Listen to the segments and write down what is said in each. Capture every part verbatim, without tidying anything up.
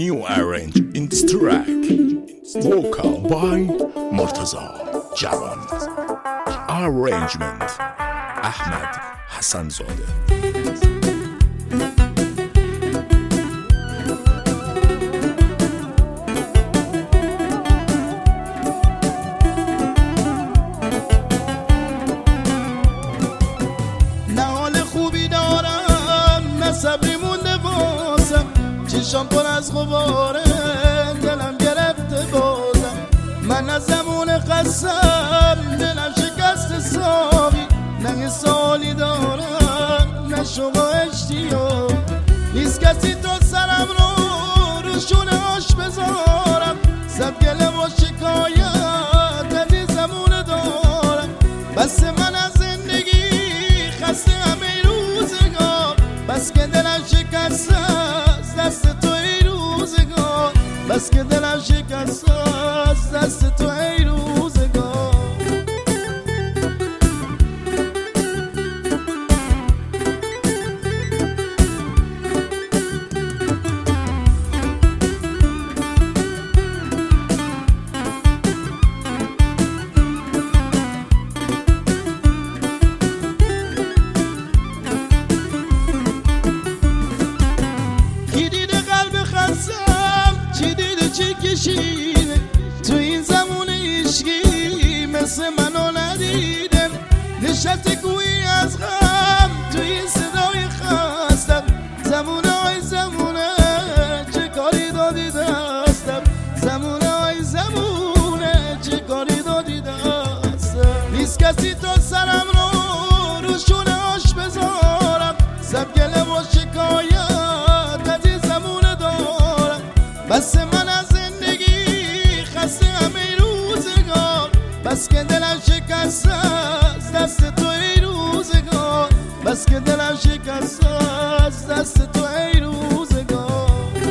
new arrange in this track. Vocal by Murtaza Jawan. Arrangement Ahmed Hassanzadeh. صبری مونده واسم چشام پر از غباره دلم گرفته بازم من از زمون قسم دلم شکست ساقی نه سالی دارم نه شما اشتیاق نیست کسی تا سرم رو روشونه آش بذارم سب گله و شکایت از زمون دارم بس من از زندگی خسته همه روزگار بس که دلم شکست از دست تو ای روزگار بس که دلم شکست از دست تو ای روزگار چی دیده چی کشیده تو این زمان عشقی مثل منو ندیدم نشسته گویی از غم تو این صدای خستم زمونه های زمونه چه کاری دادی دستم زمونه های زمونه چه کاری دادی دستم نیست کسی تا سرم رو روشونه آش بذارم سب گله و شکایت از این زمونه دارم بس من از زندگی خسته همه روزگار بس که دلم شکست از دست تو ای روزگار بس که دلم شکست از دست تو ای روزگار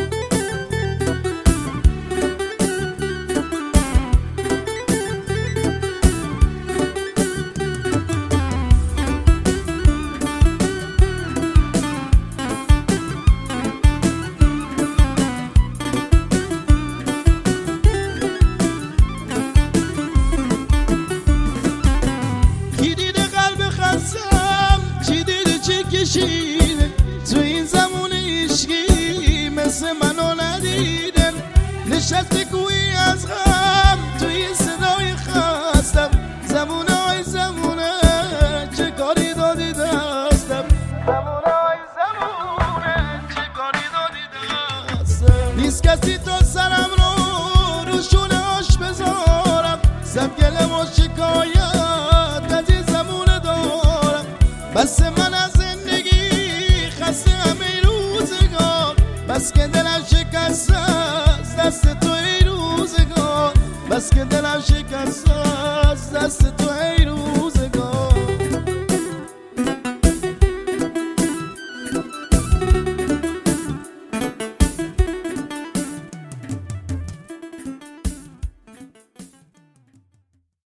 چی دیده چی کشیده تو این زمان عشقی مثل منو ندیدم نشسته گویی از غم تو این صدای خستم زمونه های زمونه چه کاری دادی دستم زمونه های زمونه چه کاری دادی دستم نیست کسی تا سرم رو روشونه آش بذارم سب گله و شکایت از این زمونه دارم بس من از زندگی خسته همه روزگار بس که دلم شکست از دست تو ای روزگار بس که دلم شکست از دست